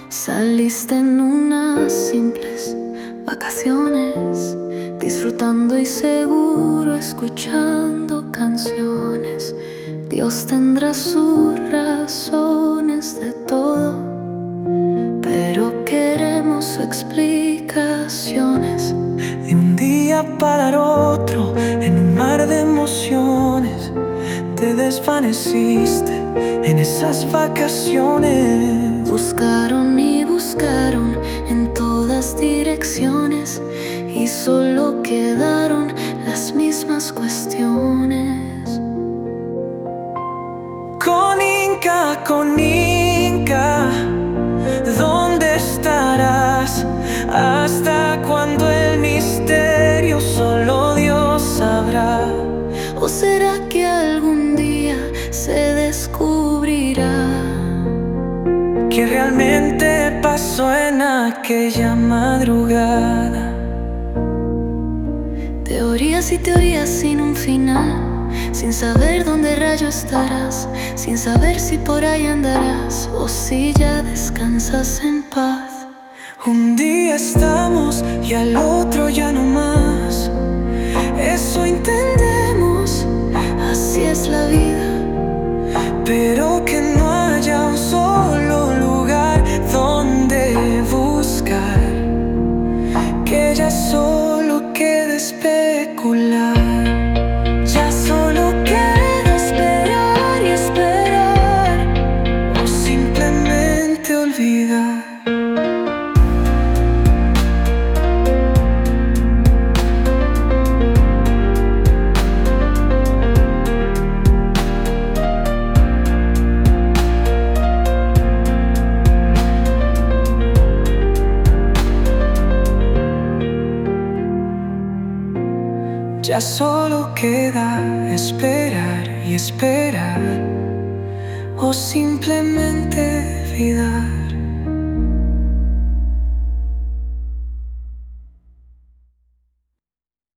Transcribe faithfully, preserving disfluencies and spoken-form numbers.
Saliste en unas simples vacaciones, disfrutando y seguro escuchando canciones. Dios tendrá sus razones de todo, pero queremos explicaciones. De un día para otro, en un mar de emociones, te desvaneciste en esas vacaciones. Buscaron y buscaron en todas direcciones y solo quedaron las mismas cuestiones. Con Inca, con Inca, ¿dónde estarás? ¿Hasta cuando el misterio solo Dios sabrá? ¿O será que algún día se descubrirá ¿qué realmente pasó en aquella madrugada? Teorías y teorías sin un final, sin saber dónde rayo estarás, sin saber si por ahí andarás o si ya descansas en paz. Un día estamos y al otro ya no más. Eso entendemos, así es la vida. Pero que no haya un solo lugar donde buscar, que ya solo quede especular. Ya solo queda esperar y esperar, o simplemente olvidar. Ya solo queda esperar y esperar, o simplemente olvidar.